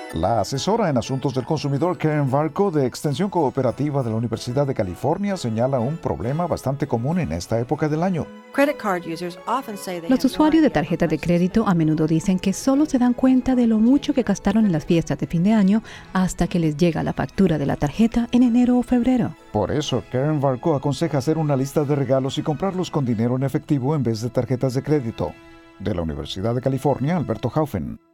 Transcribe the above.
La asesora en asuntos del consumidor Karen Varco de Extensión Cooperativa de la Universidad de California señala un problema bastante común en esta época del año. Los usuarios de tarjetas de crédito a menudo dicen que solo se dan cuenta de lo mucho que gastaron en las fiestas de fin de año hasta que les llega la factura de la tarjeta en enero o febrero. Por eso, Karen Varco aconseja hacer una lista de regalos y comprarlos con dinero en efectivo en vez de tarjetas de crédito. De la Universidad de California, Alberto Haufen.